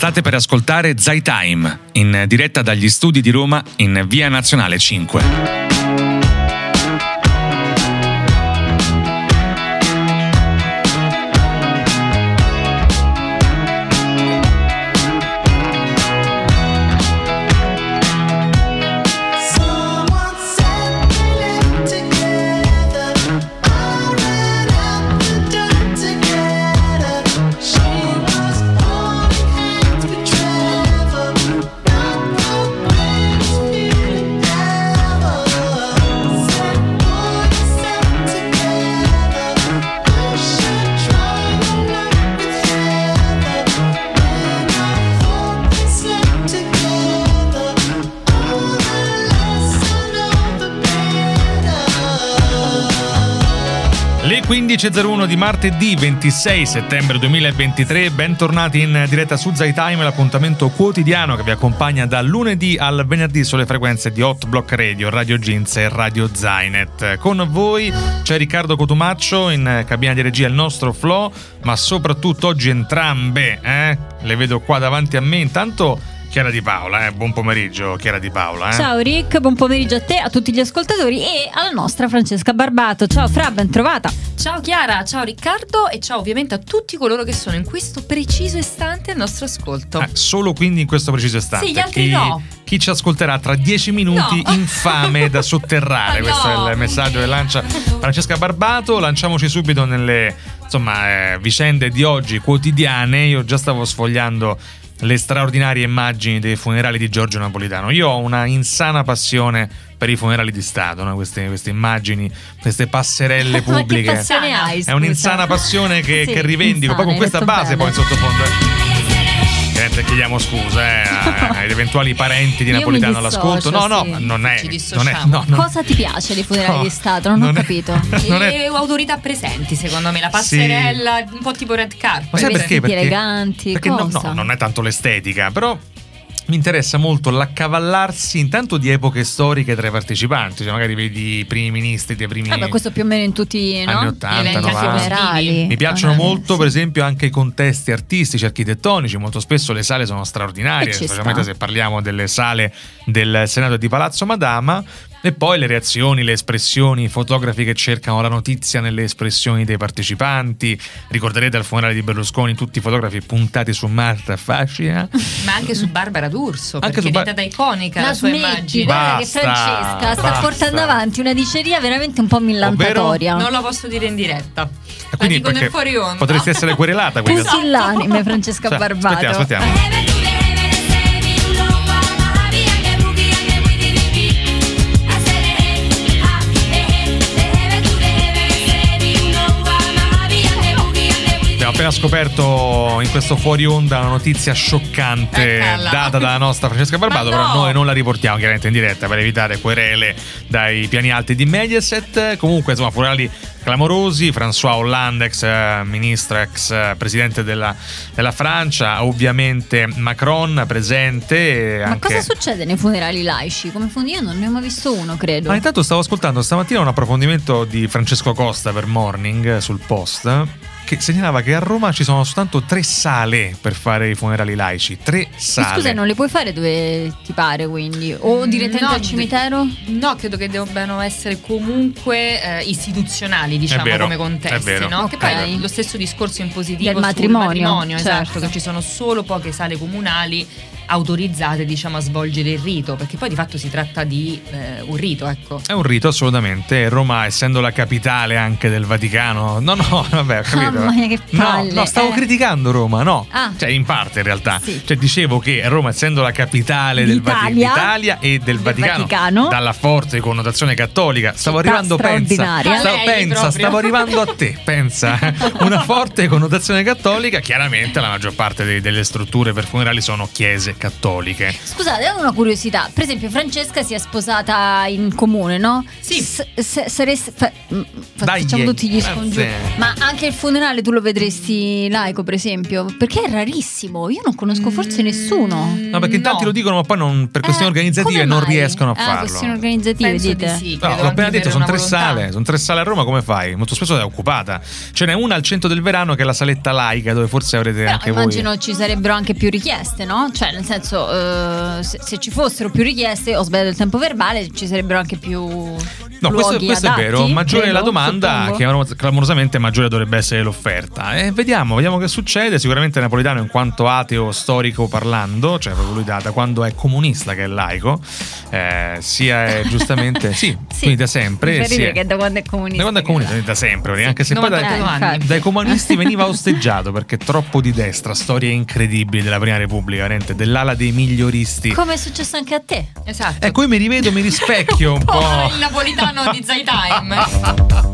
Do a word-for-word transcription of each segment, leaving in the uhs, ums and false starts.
State per ascoltare Zai Time, in diretta dagli studi di Roma in Via Nazionale cinque. quindici e zero uno di martedì ventisei settembre duemilaventitré, bentornati in diretta su Zai Time, l'appuntamento quotidiano che vi accompagna dal lunedì al venerdì sulle frequenze di Hot Block Radio, Radio Ginz e Radio Zainet. Con voi c'è Riccardo Cotumaccio, in cabina di regia il nostro Flo, ma soprattutto oggi entrambe, eh? le vedo qua davanti a me. Intanto Chiara Di Paola, eh? buon pomeriggio Chiara Di Paola. Eh? Ciao Rick, buon pomeriggio a te, a tutti gli ascoltatori e alla nostra Francesca Barbato. Ciao Fra, ben trovata. Ciao Chiara, ciao Riccardo e ciao ovviamente a tutti coloro che sono in questo preciso istante al nostro ascolto. Eh, solo quindi in questo preciso istante. Sì, gli altri chi, no. Chi ci ascolterà tra dieci minuti, no. infame da sotterrare. No. Questo è il messaggio che lancia Francesca Barbato. Lanciamoci subito nelle insomma eh, vicende di oggi quotidiane. Io già stavo sfogliando le straordinarie immagini dei funerali di Giorgio Napolitano. Io ho una insana passione per i funerali di Stato, no? queste, queste immagini, queste passerelle pubbliche. Ma che passione hai, è un'insana passione che, sì, che rivendico, insana, poi con questa base bene. poi in sottofondo. Chiediamo scusa eh, agli eventuali parenti di Io Napolitano mi all'ascolto. dissocio, No, sì. no, non è, Ci non è dissociamo. no, no. Cosa ti piace dei funerali No, di Stato? Non, non ho è- capito. non è- E autorità presenti, secondo me, la passerella, un po' tipo red carpet. Ma sai perché? Vestiti Perché, eleganti, perché no, cosa? no, non è tanto l'estetica, però mi interessa molto l'accavallarsi intanto di epoche storiche tra i partecipanti, cioè magari vedi i primi ministri dei primi Vabbè, questo più o meno in tutti, no? anni ottanta, Eventi anche novanta. funerali. Mi piacciono Ah, molto, sì. per esempio, anche i contesti artistici, architettonici. Molto spesso le sale sono straordinarie, E ci specialmente sta. se parliamo delle sale del Senato di Palazzo Madama. E poi le reazioni, le espressioni, i fotografi che cercano la notizia nelle espressioni dei partecipanti. Ricorderete al funerale di Berlusconi tutti i fotografi puntati su Marta Fascia. Ma anche su Barbara D'Urso, Anche perché su è Bar- diventata iconica Ma la sua smetti, immagine. guarda che Basta, Francesca sta basta. portando avanti una diceria veramente un po' millantatoria. Non la posso dire in diretta. E quindi la dico nel perché fuori onda. potresti essere querelata. Quindi. Pusillanime Francesca Cioè, Barbato. aspettiamo, aspettiamo. Abbiamo appena scoperto in questo fuori onda una notizia scioccante Eccola. data dalla nostra Francesca Barbato, Ma no. però noi non la riportiamo chiaramente in diretta per evitare querele dai piani alti di Mediaset. Comunque insomma funerali clamorosi, François Hollande, ex eh, ministro, ex eh, presidente della, della Francia, ovviamente Macron presente. Ma anche... cosa succede nei funerali laici? Come fun- Io non ne ho mai visto uno, credo. Ma intanto stavo ascoltando stamattina un approfondimento di Francesco Costa per Morning sul Post, che segnalava che a Roma ci sono soltanto tre sale per fare i funerali laici. Tre sale. Scusa, non le puoi fare dove ti pare, quindi? O direttamente No, al cimitero? No, credo che debbano essere comunque eh, istituzionali, diciamo, È vero, come è contesti, vero. no? Che Ok. poi lo stesso discorso in positivo Del sul matrimonio, matrimonio, esatto, certo. che ci sono solo poche sale comunali autorizzate, diciamo, a svolgere il rito, perché poi di fatto si tratta di eh, un rito, ecco. È un rito, assolutamente. Roma, essendo la capitale anche del Vaticano. No, no, vabbè, ho capito. Mamma mia, che palle, No, no, stavo eh. criticando Roma, no. Ah. Cioè, in parte in realtà. Sì. Cioè, dicevo che Roma, essendo la capitale del Vati- D'Italia, d'Italia e del, del Vaticano, Vaticano, dalla forte connotazione cattolica, stavo città arrivando, pensa. straordinaria. Stavo, Lei pensa, proprio. stavo arrivando a te, pensa. Una forte connotazione cattolica. Chiaramente la maggior parte dei- delle strutture per funerali sono chiese chiese cattoliche. Scusate, ho una curiosità. Per esempio, Francesca si è sposata in comune, no? Sì. S- se- saresti fa- Dai, facciamo tutti gli grazie. scongiuri. Ma anche il funerale tu lo vedresti laico, per esempio? Perché è rarissimo. Io non conosco forse nessuno. No, perché in tanti No. lo dicono, ma poi non, per questioni Eh, organizzative come non mai? riescono a Ah, farlo. questioni organizzative, Penso dite? di sì. No, credo l'ho appena anche detto, per sono una tre volontà. sale, sono tre sale a Roma, come fai? Molto spesso è occupata. Ce n'è una al centro del Verano che è la saletta laica, dove forse avrete Però anche immagino voi. ci sarebbero anche più richieste, no? Cioè, nel senso, eh, se, se ci fossero più richieste, ho sbagliato il tempo verbale, ci sarebbero anche più. No, questo, luoghi questo è adatti, vero, maggiore è la credo, domanda, suppongo. che clamorosamente maggiore dovrebbe essere l'offerta. E vediamo, vediamo che succede. Sicuramente Napolitano, in quanto ateo storico parlando, cioè proprio lui da, da quando è comunista che è laico, eh, sia è giustamente sì, Sì, quindi da sempre. mi fa si ridere è- che da quando è comunista. da quando è che comunista, da sempre, perché anche se poi novantotto dai, Eh, anni. infatti. dai comunisti veniva osteggiato perché troppo di destra, storie incredibili della Prima Repubblica, veramente, dell'ala dei miglioristi. Come è successo anche a te? Esatto. Ecco, io mi rivedo, mi rispecchio un po'. Il napolitano di Zai Time.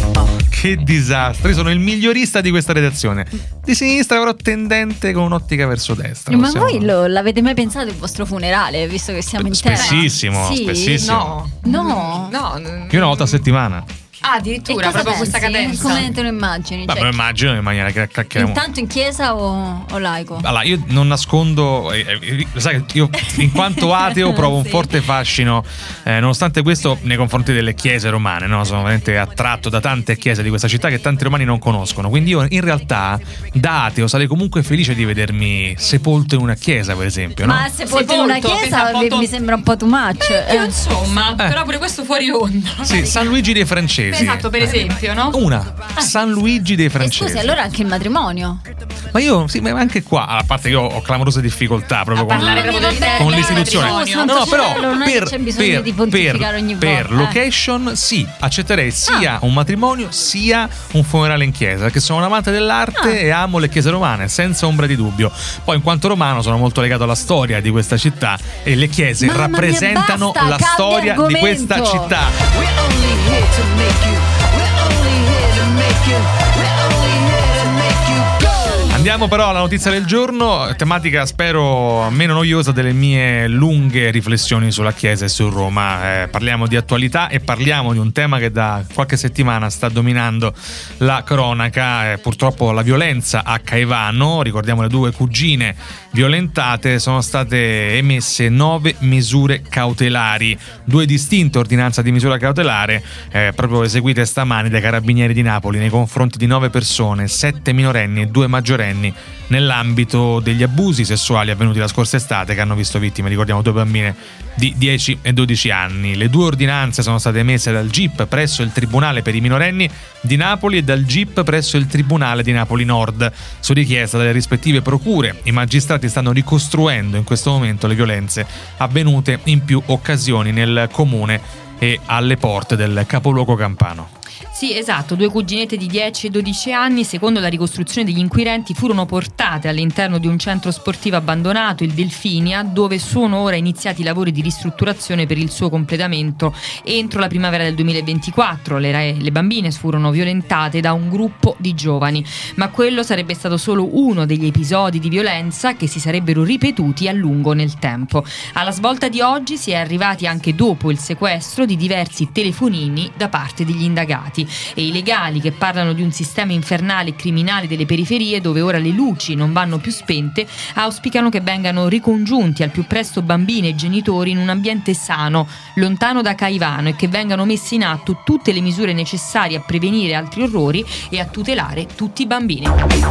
Che disastro, io sono il migliorista di questa redazione. Di sinistra, però tendente con un'ottica verso destra. Ma possiamo- voi lo- l'avete mai pensato il vostro funerale, visto che siamo in terra? Spessissimo, Sì? spessissimo. No. No. No. Io una volta a settimana. Ah, E addirittura, cosa proprio questa pensi? cadenza. Come te lo immagini? Beh, Cioè, me lo immagino in maniera che cacchiamo. intanto in chiesa o, o laico? Allora, io non nascondo, eh, eh, sai che io in quanto ateo provo un Sì. forte fascino, eh, nonostante questo, nei confronti delle chiese romane, no? Sono veramente attratto da tante chiese di questa città che tanti romani non conoscono. Quindi io in realtà, da ateo, sarei comunque felice di vedermi sepolto in una chiesa, per esempio, no? Ma se sepolto in una Sepolto, chiesa pensa, mi, foto- mi sembra un po' too much. Eh, eh. insomma, però pure questo fuori onda. Sì, San Luigi dei Francesi. Esatto, per esempio, no? Una, San Luigi dei E Francesi. scusi, allora anche il matrimonio. Ma io, sì, ma anche qua, a parte che io ho clamorose difficoltà proprio A con, parlare proprio del con termine l'istituzione. matrimonio. No, no, però Santo cielo, non è che per, c'è bisogno per, di pontificare per, ogni per volta, eh. location sì, accetterei sia Ah. un matrimonio sia un funerale in chiesa, perché sono un amante dell'arte Ah. e amo le chiese romane, senza ombra di dubbio. Poi in quanto romano sono molto legato alla storia di questa città e le chiese Mamma mia, rappresentano basta, la cambia storia di argomento. questa città. We're only here to make you. We're only here to make you. We're only here to make you go. Andiamo però alla notizia del giorno, tematica spero meno noiosa delle mie lunghe riflessioni sulla Chiesa e su Roma. Eh, parliamo di attualità e parliamo di un tema che da qualche settimana sta dominando la cronaca. Eh, purtroppo la violenza a Caivano, ricordiamo le due cugine violentate, sono state emesse nove misure cautelari, due distinte ordinanze di misura cautelare eh, proprio eseguite stamani dai carabinieri di Napoli nei confronti di nove persone, sette minorenni e due maggiorenni, nell'ambito degli abusi sessuali avvenuti la scorsa estate che hanno visto vittime, ricordiamo, due bambine di dieci e dodici anni. Le due ordinanze sono state emesse dal G I P presso il Tribunale per i minorenni di Napoli e dal G I P presso il Tribunale di Napoli Nord, su richiesta delle rispettive procure. I magistrati stanno ricostruendo in questo momento le violenze avvenute in più occasioni nel comune e alle porte del capoluogo campano. Sì, esatto, due cuginette di dieci e dodici anni, secondo la ricostruzione degli inquirenti, furono portate all'interno di un centro sportivo abbandonato, il Delfinia, dove sono ora iniziati i lavori di ristrutturazione per il suo completamento entro la primavera del duemilaventiquattro. Le, le bambine furono violentate da un gruppo di giovani, ma quello sarebbe stato solo uno degli episodi di violenza che si sarebbero ripetuti a lungo nel tempo. Alla svolta di oggi si è arrivati anche dopo il sequestro di diversi telefonini da parte degli indagati. E i legali, che parlano di un sistema infernale e criminale delle periferie dove ora le luci non vanno più spente, auspicano che vengano ricongiunti al più presto bambini e genitori in un ambiente sano, lontano da Caivano, e che vengano messe in atto tutte le misure necessarie a prevenire altri orrori e a tutelare tutti i bambini.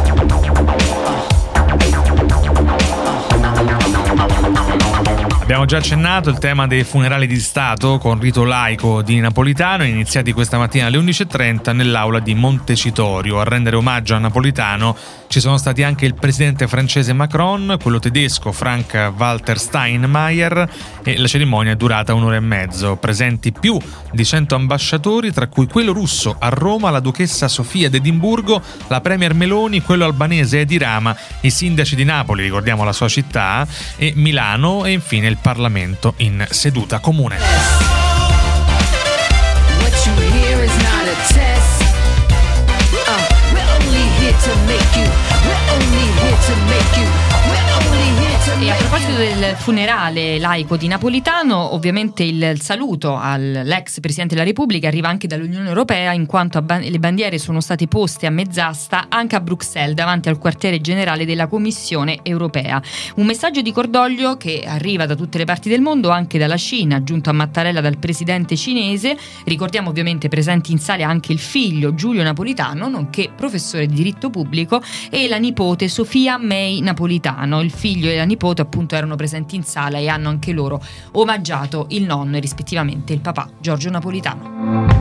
Abbiamo già accennato il tema dei funerali di Stato con rito laico di Napolitano, iniziati questa mattina alle undici e trenta nell'aula di Montecitorio. A rendere omaggio a Napolitano ci sono stati anche il presidente francese Macron, quello tedesco Frank-Walter Steinmeier, e la cerimonia è durata un'ora e mezzo. Presenti più di cento ambasciatori, tra cui quello russo a Roma, la duchessa Sofia d'Edimburgo, la premier Meloni, quello albanese Edi Rama, i sindaci di Napoli, ricordiamo la sua città, e Milano, e infine il Parlamento in seduta comune. What you hear is not a test. Uh, we're only here to make you. We're only here to make you. We're only here to E a make proposito del il funerale laico di Napolitano, ovviamente il saluto all'ex Presidente della Repubblica arriva anche dall'Unione Europea, in quanto le bandiere sono state poste a mezz'asta anche a Bruxelles davanti al quartiere generale della Commissione Europea. Un messaggio di cordoglio che arriva da tutte le parti del mondo, anche dalla Cina, giunto a Mattarella dal presidente cinese. Ricordiamo ovviamente presenti in sala anche il figlio Giulio Napolitano, nonché professore di diritto pubblico, e la nipote Sofia May Napolitano. Il figlio e la nipote appunto erano presenti in sala e hanno anche loro omaggiato il nonno e rispettivamente il papà Giorgio Napolitano.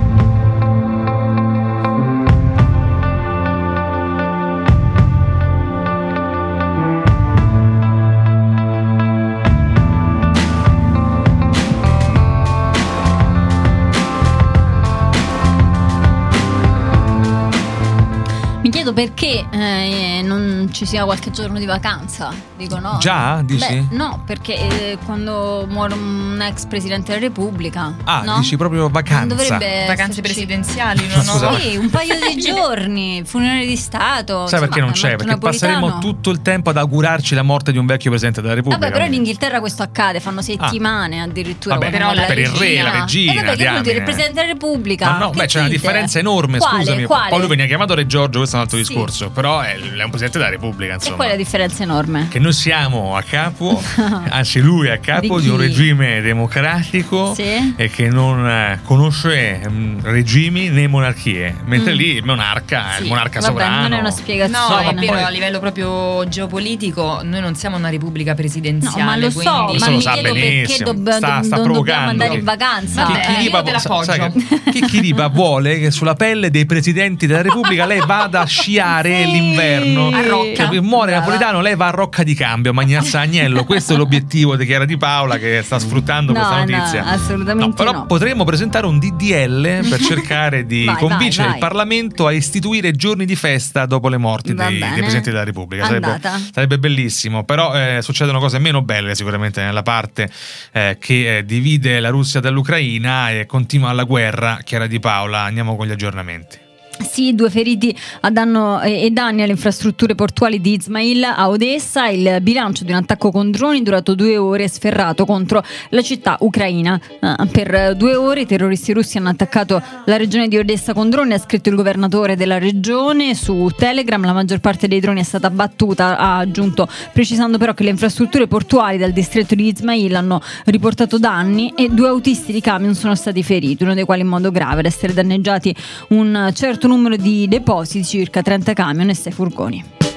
Mi chiedo perché eh, non ci sia qualche giorno di vacanza. Dico no. Già? Dici? Beh, no, perché eh, quando muore un ex presidente della Repubblica. Ah, no? dici proprio vacanza. Non dovrebbe Vacanze esserci... presidenziali, Ma non scusa, ho... ma- Sì, un paio di giorni, funerale di Stato. Sai perché non insomma, c'è? morto Perché Napolitano. passeremo tutto il tempo ad augurarci la morte di un vecchio presidente della Repubblica. Vabbè, però in Inghilterra questo accade, fanno settimane addirittura. Vabbè, quando però muore per il re, la regina, Eh, vabbè, che vuol dire? diamine. Il presidente della Repubblica. Ma no, Che beh, c'è una dite? differenza enorme, Quale? scusami. Quale? Poi lui veniva chiamato Re Giorgio, questo è un altro Sì. discorso. Però è, è un presidente della Repubblica, E insomma. qual è la differenza enorme? Che noi siamo a capo, anzi lui è a capo Di di, un chi? regime democratico Sì. e che non eh, conosce mm, regimi né monarchie, mentre Mm. lì il monarca è il Sì. monarca Vabbè, sovrano. non è una No, spiegazione. è vero, poi- a livello proprio geopolitico noi non siamo una repubblica presidenziale. No, ma lo so, quindi... ma Questo lo mi sa chiedo perché benissimo. dobb- Sta- do- sta non dobbiamo provocando. andare in vacanza. Vabbè, Chi- chi io riva- te la sa- sai appoggio. che- chi, chi riva vuole che sulla pelle dei presidenti della Repubblica lei vada a sciare Sì. l'inverno. A Rocca. Che muore Brava. Napolitano, lei va a Rocca di Cambio a mangiarsi Agnello. Questo è l'obiettivo di Chiara Di Paola, che sta sfruttando No, questa no, notizia. assolutamente No, però no. potremmo presentare un D D L per cercare di Vai, convincere vai, il vai. Parlamento a istituire giorni di festa dopo le morti Va dei, bene. dei presidenti della Repubblica. Sarebbe, Andata. sarebbe bellissimo, però eh, succedono cose meno belle sicuramente nella parte eh, che eh, divide la Russia dall'Ucraina e continua la guerra. Chiara Di Paola, andiamo con gli aggiornamenti. Sì, due feriti a danno e danni alle infrastrutture portuali di Izmail a Odessa. Il bilancio di un attacco con droni durato due ore sferrato contro la città ucraina. Eh, per due ore i terroristi russi hanno attaccato la regione di Odessa con droni, ha scritto il governatore della regione su Telegram. La maggior parte dei droni è stata abbattuta, ha aggiunto, precisando però che le infrastrutture portuali del distretto di Izmail hanno riportato danni e due autisti di camion sono stati feriti, uno dei quali in modo grave. Ad essere danneggiati un certo numero di depositi, circa trenta camion e sei furgoni.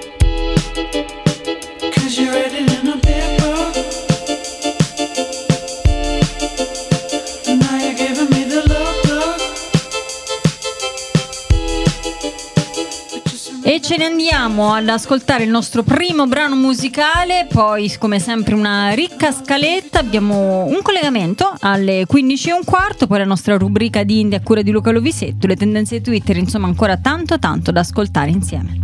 Cause you read it in a paper. And now you're giving me the look, look. But you said- E ce ne andiamo ad ascoltare il nostro primo brano musicale, poi come sempre una ricca scaletta, abbiamo un collegamento alle quindici e un quarto, poi la nostra rubrica di Indie a cura di Luca Lovisetto, le tendenze Twitter, insomma ancora tanto tanto da ascoltare insieme.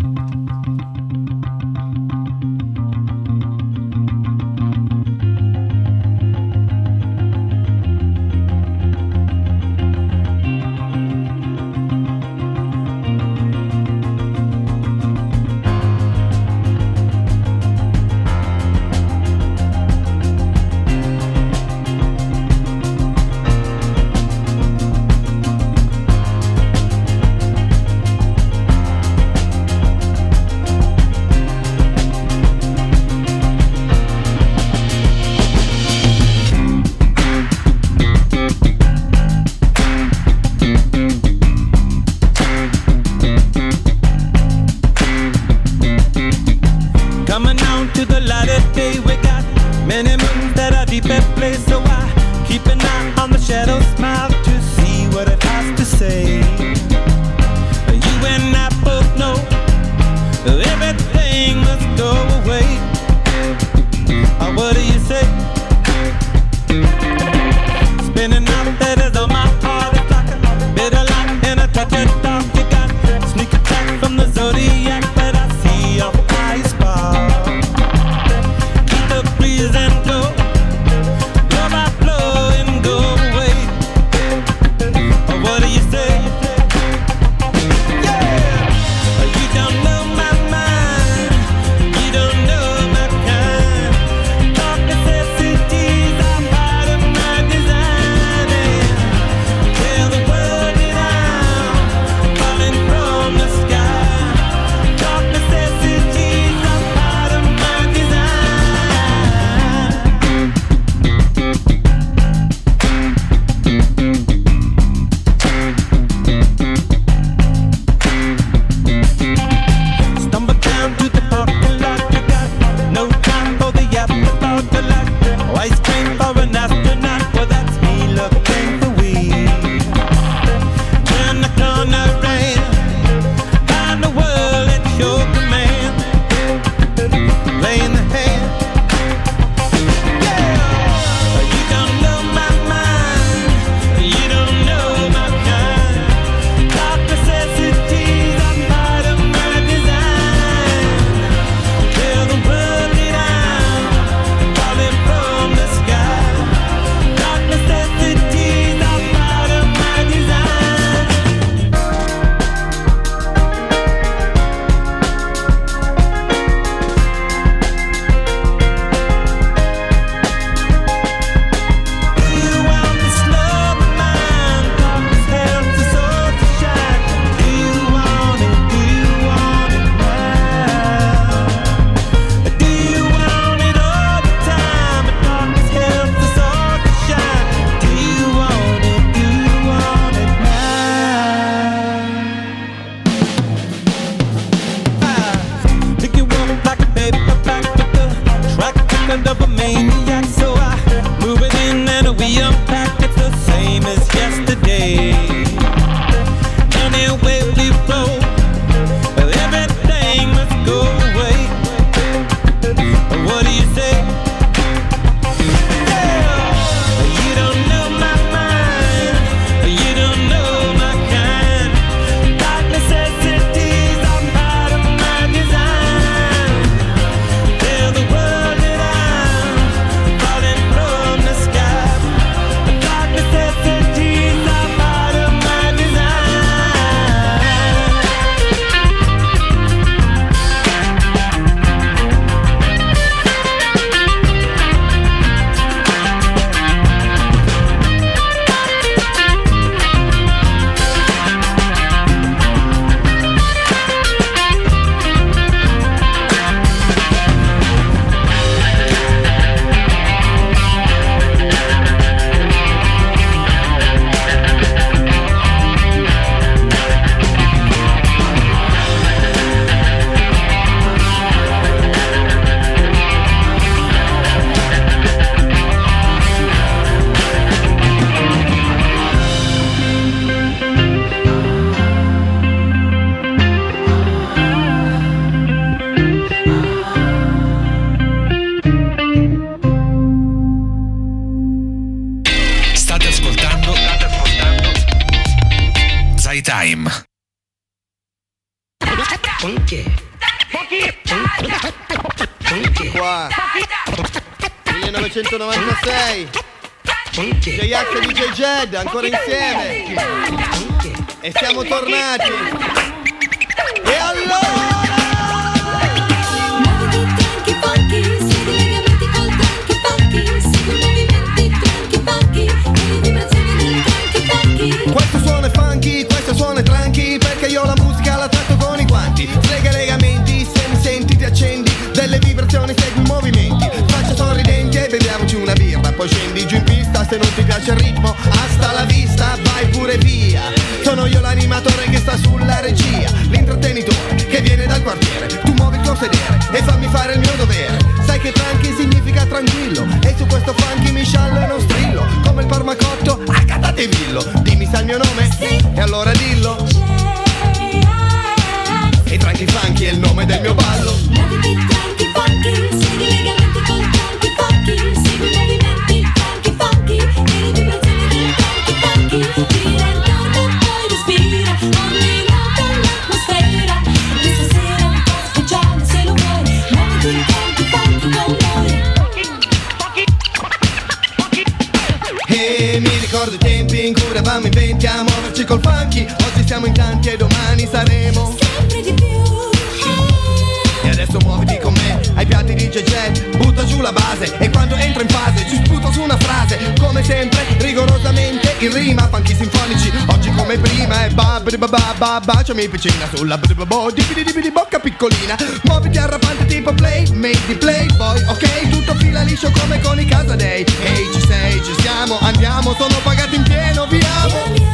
Qua millenovecentonovantasei J-Ax e D J Jed ancora insieme e siamo tornati. E allora questo suono è funky, questo suono è tranqui, perché io la musica la tratto con i guanti. Slega i legamenti, se mi senti ti accendi, delle vibrazioni segui i movimenti. Faccia sorridenti e beviamoci una birra, poi scendi giù in pista, se non ti piace il ritmo, hasta la vista, vai pure via. Sono io l'animatore che sta sulla regia, l'intrattenitore che viene dal quartiere. Tu muovi il tuo sedere e fammi fare il mio dovere. Sai che tranqui significa tranquillo, e su questo funky mi sciallo e non strillo, come il parmacotto a Catatevillo. Dimmi sa il mio nome? Sì. E allora dillo. E tranqui funky è il nome del mio ballo. Muoviti tranqui funky, segui i legamenti col tranqui funky, segui i movimenti tranqui funky, e le vibrazioni del tranqui funky. Gira intorno e poi respira, ogni nota l'atmosfera. Questa sera è un po' speciale se lo vuoi, muoviti tranqui funky con noi. E mi ricordo i tempi in cui eravamo in venti a muoverci col funky. Oggi siamo in tanti e domani saremo Sempre di più. E adesso muoviti con me ai piatti di J J, butta giù la base e quando entro in fase ci sputo su una frase. Come sempre, rigorosamente in rima, funky sinfonici, oggi come prima. E babri babà babà, baciami piccina sulla bo di di di bocca piccolina. Muoviti arrampante tipo play, made di playboy, ok? Tutto fila liscio come con i Casadei. Ehi, ci sei, ci siamo, andiamo, sono pagati in pieno, viamo.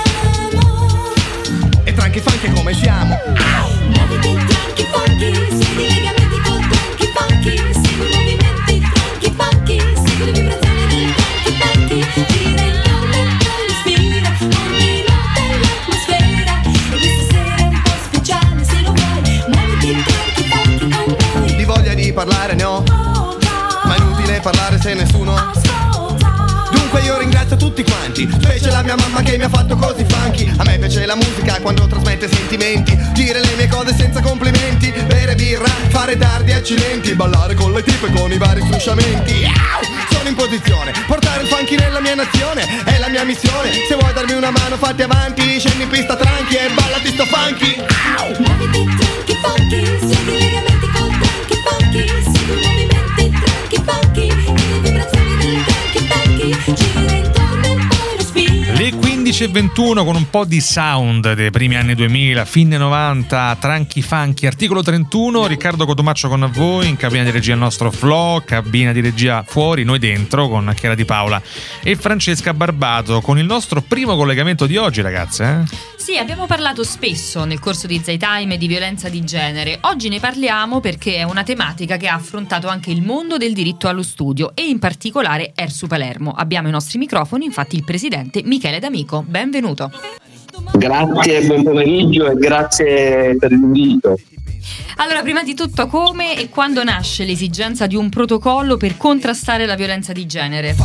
E tranqui funky come siamo. Muoviti tranqui funky, segui i legamenti col tranqui funky, segui i movimenti tranqui funky, segui le vibrazioni del tranqui funky. Gira intorno e poi respira, ogni nota è l'atmosfera. E questa sera è un po' speciale se lo vuoi, muoviti tranqui funky con noi. Di voglia di parlare ne ho, ma inutile parlare se nessuno. Dunque io ringrazio tutti quanti, specie la mia mamma che mi ha fatto così funky. A me piace la musica quando trasmette sentimenti, dire le mie cose senza complimenti, bere birra, fare tardi accidenti, ballare con le tipe con i vari strusciamenti. Sono in posizione, portare il funky nella mia nazione è la mia missione. Se vuoi darmi una mano fatti avanti, scendi in pista tranqui e ballati sto funky. Muoviti tranqui funky, segui i legamenti col tranqui funky, segui i movimenti tranqui funky, e le vibrazioni del tranqui funky. Gira intorno e poi respira. Le quindici e ventuno con un po' di sound dei primi anni duemila, fine novanta, tranqui funky, articolo trentuno. Riccardo Cotomaccio con voi, in cabina di regia il nostro Flo, cabina di regia fuori, noi dentro con Chiara Di Paola e Francesca Barbato, con il nostro primo collegamento di oggi, ragazze. Eh? Sì, abbiamo parlato spesso nel corso di Zaytime di violenza di genere. Oggi ne parliamo perché è una tematica che ha affrontato anche il mondo del diritto allo studio e in particolare Ersu Palermo. Abbiamo ai nostri microfoni infatti il presidente Michele D'Amico. Benvenuto. Grazie, buon pomeriggio e grazie per l'invito. Allora, prima di tutto, come e quando nasce l'esigenza di un protocollo per contrastare la violenza di genere?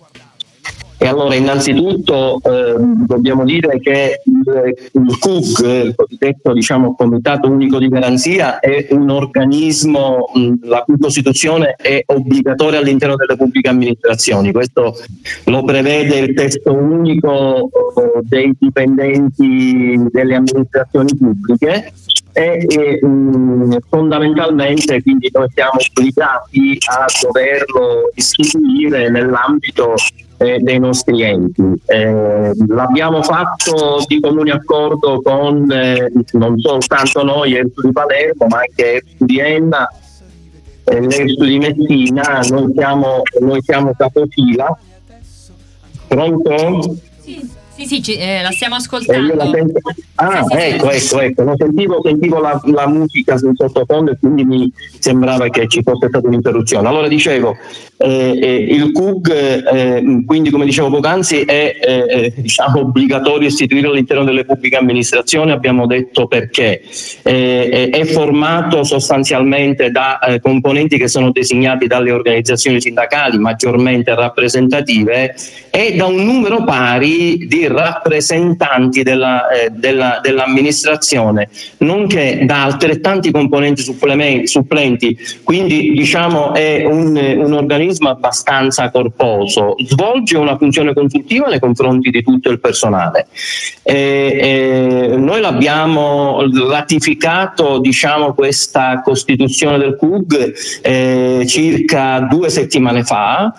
E allora, innanzitutto eh, dobbiamo dire che il, il C U G, il cosiddetto diciamo Comitato Unico di Garanzia, è un organismo mh, la cui costituzione è obbligatoria all'interno delle pubbliche amministrazioni. Questo lo prevede il testo unico eh, dei dipendenti delle amministrazioni pubbliche. E, e mh, fondamentalmente quindi noi siamo obbligati a doverlo istituire nell'ambito eh, dei nostri enti. Eh, l'abbiamo fatto di comune accordo con eh, non soltanto noi, Ersu di Palermo, ma anche Ersu di Enna e l'Ersu di Messina. Noi siamo, noi siamo capofila. Pronto? Sì. Sì, sì, ci, eh, la stiamo Eh, ascoltando. io la sento... Ah, Sì, sì, ecco, sì. ecco, ecco. Non sentivo, sentivo la, la musica sul sottofondo e quindi mi sembrava che ci fosse stata un'interruzione. Allora dicevo, Eh, eh, il C U G, eh, quindi come dicevo poc'anzi, è eh, diciamo obbligatorio istituire all'interno delle pubbliche amministrazioni. Abbiamo detto perché eh, è formato sostanzialmente da eh, componenti che sono designati dalle organizzazioni sindacali maggiormente rappresentative e da un numero pari di rappresentanti della, eh, della, dell'amministrazione, nonché da altrettanti componenti supplenti, quindi diciamo è un, un organismo abbastanza corposo, svolge una funzione consultiva nei confronti di tutto il personale. E, e noi l'abbiamo ratificato, diciamo, questa costituzione del C U G eh, circa due settimane fa.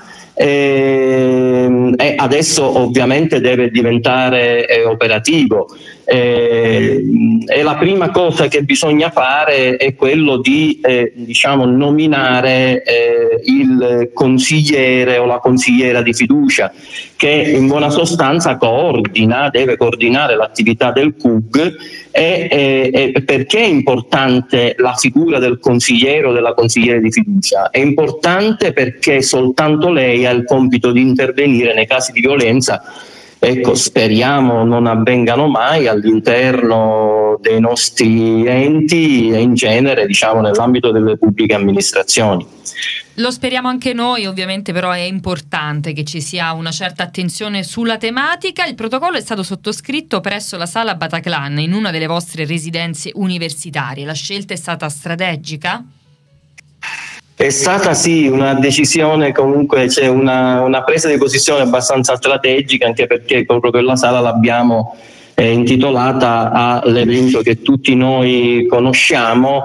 E, e adesso ovviamente deve diventare eh, operativo. Eh, e la prima cosa che bisogna fare è quello di eh, diciamo nominare eh, il consigliere o la consigliera di fiducia, che in buona sostanza coordina, deve coordinare l'attività del C U G. E, e, e perché è importante la figura del consigliere o della consigliera di fiducia? È importante perché soltanto lei ha il compito di intervenire nei casi di violenza. Ecco, speriamo non avvengano mai all'interno dei nostri enti e in genere, diciamo, nell'ambito delle pubbliche amministrazioni. Lo speriamo anche noi, ovviamente, però è importante che ci sia una certa attenzione sulla tematica. Il protocollo è stato sottoscritto presso la Sala Bataclan in una delle vostre residenze universitarie. La scelta è stata strategica? È stata sì una decisione, comunque c'è una, una presa di posizione abbastanza strategica, anche perché proprio quella sala l'abbiamo eh, intitolata all'evento che tutti noi conosciamo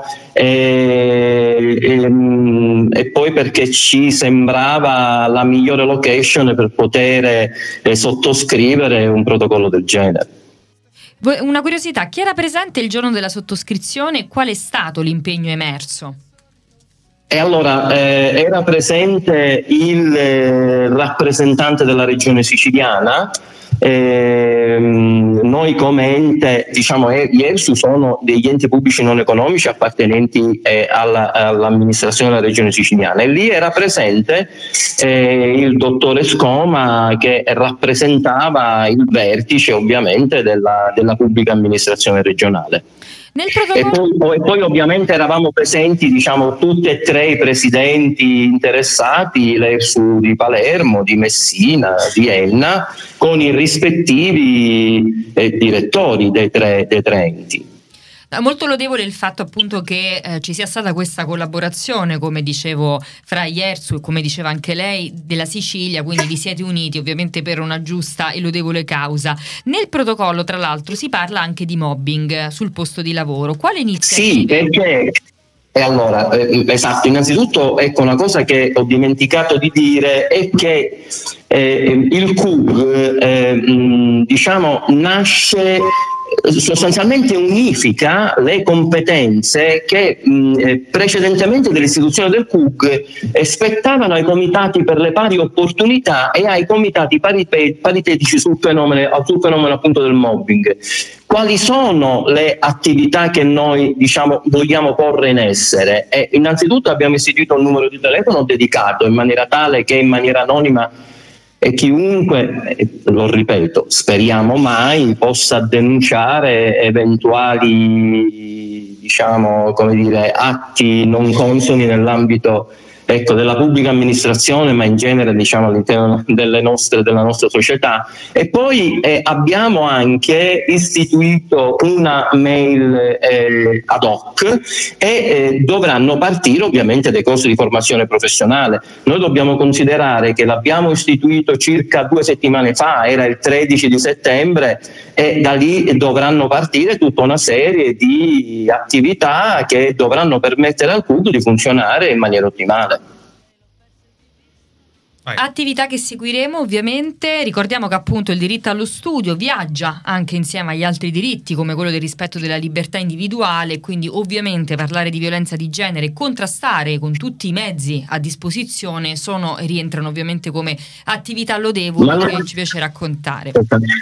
e, e, e poi perché ci sembrava la migliore location per poter eh, sottoscrivere un protocollo del genere. Una curiosità, chi era presente il giorno della sottoscrizione e qual è stato l'impegno emerso? E allora eh, era presente il eh, rappresentante della regione siciliana. Eh, noi come ente, diciamo, eh, gli E R S U sono degli enti pubblici non economici appartenenti eh, alla, all'amministrazione della regione siciliana, e lì era presente eh, il dottore Scoma, che rappresentava il vertice ovviamente della, della pubblica amministrazione regionale. Nel E poi, poi ovviamente eravamo presenti, diciamo, tutti e tre i presidenti interessati, l'E R S U di Palermo, di Messina, di Enna, con i rispettivi eh, direttori dei tre, dei tre enti. Molto lodevole il fatto appunto che eh, ci sia stata questa collaborazione, come dicevo, fra gli E R S U e, come diceva anche lei, della Sicilia, quindi vi siete uniti ovviamente per una giusta e lodevole causa. Nel protocollo, tra l'altro, si parla anche di mobbing sul posto di lavoro. Quale iniziativa? Sì, perché... E allora, eh, esatto, innanzitutto ecco una cosa che ho dimenticato di dire è che eh, il C U G eh, mh, diciamo nasce sostanzialmente unifica le competenze che mh, precedentemente dell'istituzione del C U G eh, spettavano ai comitati per le pari opportunità e ai comitati parite- paritetici sul fenomeno, sul fenomeno appunto del mobbing. Quali sono le attività che noi, diciamo, vogliamo porre in essere? Eh, innanzitutto abbiamo istituito un numero di telefono dedicato in maniera tale che in maniera anonima e chiunque, lo ripeto, speriamo mai, possa denunciare eventuali, diciamo, come dire, atti non consoni nell'ambito, ecco, della pubblica amministrazione, ma in genere, diciamo, all'interno delle nostre, della nostra società. E poi eh, abbiamo anche istituito una mail eh, ad hoc e eh, dovranno partire ovviamente dei corsi di formazione professionale. Noi dobbiamo considerare che l'abbiamo istituito circa due settimane fa, era il tredici di settembre, e da lì dovranno partire tutta una serie di attività che dovranno permettere al C U G di funzionare in maniera ottimale. Vai. Attività che seguiremo ovviamente. Ricordiamo che appunto il diritto allo studio viaggia anche insieme agli altri diritti, come quello del rispetto della libertà individuale, quindi ovviamente parlare di violenza di genere e contrastare con tutti i mezzi a disposizione sono, rientrano ovviamente come attività lodevoli Ma che non- ci piace raccontare.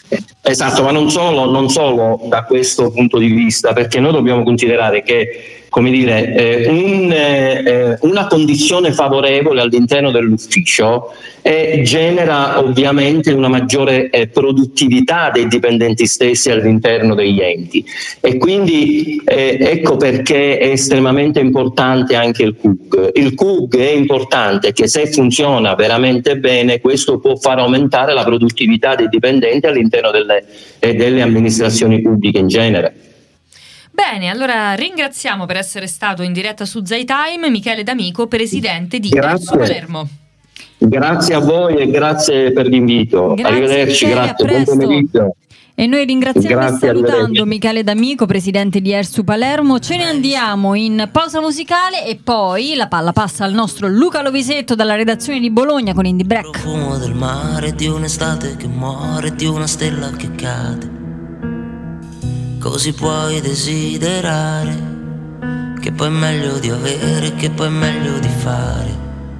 Esatto, ma non solo, non solo da questo punto di vista, perché noi dobbiamo considerare che come dire, eh, un, eh, una condizione favorevole all'interno dell'ufficio e genera ovviamente una maggiore eh, produttività dei dipendenti stessi all'interno degli enti, e quindi eh, ecco perché è estremamente importante anche il C U G. Il C U G è importante che se funziona veramente bene questo può far aumentare la produttività dei dipendenti all'interno delle, eh, delle amministrazioni pubbliche in genere. Bene, allora ringraziamo per essere stato in diretta su Zaytime Michele D'Amico, presidente di Ersu Palermo. Grazie a voi e grazie per l'invito. Grazie Arrivederci, a te, grazie, a buon presto. pomeriggio. E noi ringraziamo Grazie, e salutando arrivederci. Michele D'Amico, presidente di Ersu Palermo. Ce ne andiamo in pausa musicale e poi la palla passa al nostro Luca Lovisetto dalla redazione di Bologna con Indie Break. Profumo del mare, di un'estate che muore, di una stella che cade. Così puoi desiderare, che poi è meglio di avere, che poi è meglio di fare.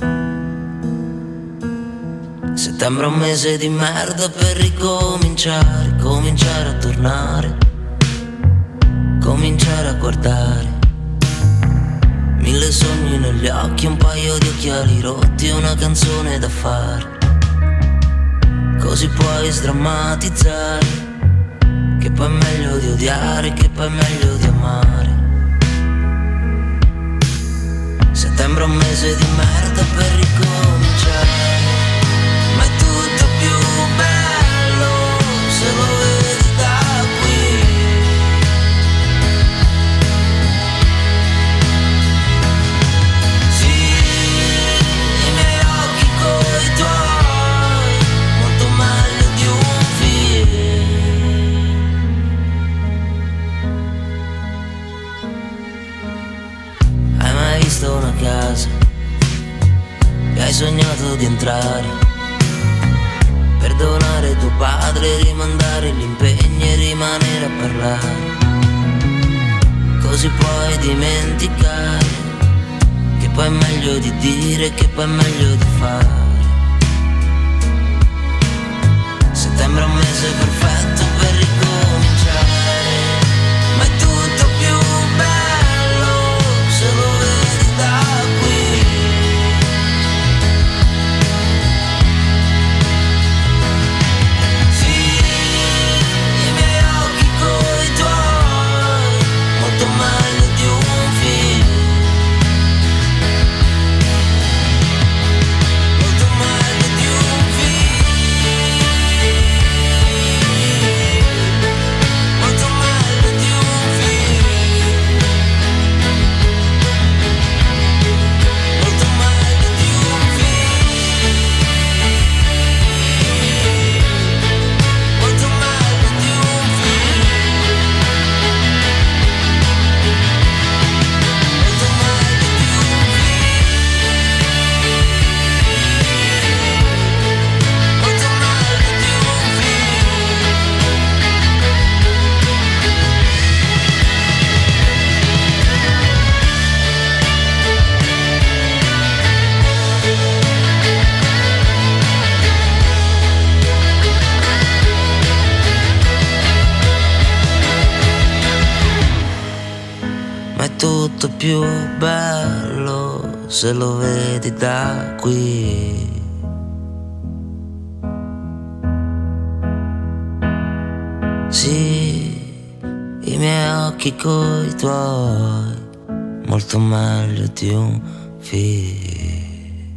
Settembre è un mese di merda per ricominciare, cominciare a tornare, cominciare a guardare. Mille sogni negli occhi, un paio di occhiali rotti e una canzone da fare. Così puoi sdrammatizzare, che poi è meglio di odiare, che poi è meglio di amare. Settembre è un mese di merda per ricominciare, ma è tutto più bello se lo vedi da qui. Sì, i miei occhi coi tuoi, molto meglio di un film. Hai mai visto una casa e hai sognato di entrare? Perdonare tuo padre, rimandare gli impegni e rimanere a parlare. Così puoi dimenticare, che poi è meglio di dire, che poi è meglio di fare. Settembre è un mese perfetto per ricominciare, ma è tutto più bello se lo vedi da qui. Sì, i miei occhi coi tuoi, molto meglio di un film. Molto meglio di un film. Molto meglio di un film. Molto meglio di un film. Molto meglio di un film. Molto meglio di un film. Molto meglio di un Ma è tutto più bello se lo vedi da qui. Sì, i miei occhi coi tuoi, molto meglio di un film.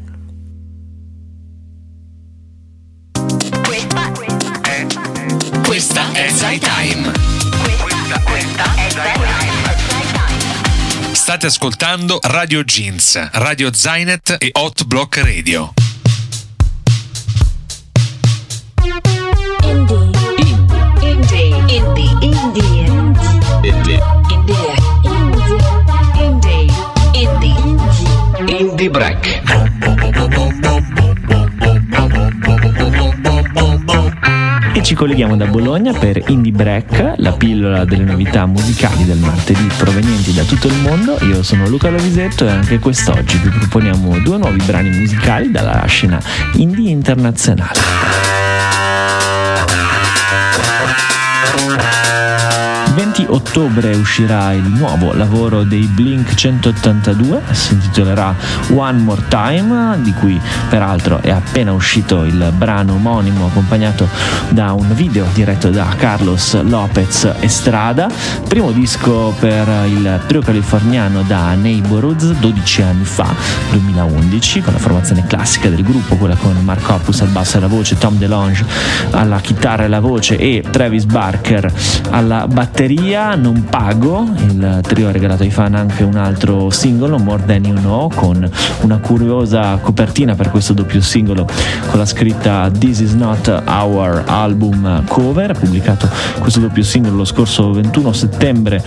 Questa è Zaytime. State ascoltando Radio Jeans, Radio Zainet e Hot Block Radio. Indie. Indie. Indie. Indie. Indie. Indie. Indie. Indie. Indie Break. E ci colleghiamo da Bologna per Indie Break, la pillola delle novità musicali del martedì provenienti da tutto il mondo. Io sono Luca Lovisetto e anche quest'oggi vi proponiamo due nuovi brani musicali dalla scena indie internazionale. venti ottobre uscirà il nuovo lavoro dei Blink centottantadue, si intitolerà One More Time, di cui peraltro è appena uscito il brano omonimo accompagnato da un video diretto da Carlos Lopez Estrada. Primo disco per il trio californiano da Neighborhoods dodici anni fa, duemilaundici, con la formazione classica del gruppo, quella con Mark Hoppus al basso e alla voce, Tom DeLonge alla chitarra e alla voce e Travis Barker alla batteria. Non pago, il trio ha regalato ai fan anche un altro singolo, More Than You Know, con una curiosa copertina per questo doppio singolo con la scritta This Is Not Our Album Cover. Pubblicato questo doppio singolo lo scorso ventuno settembre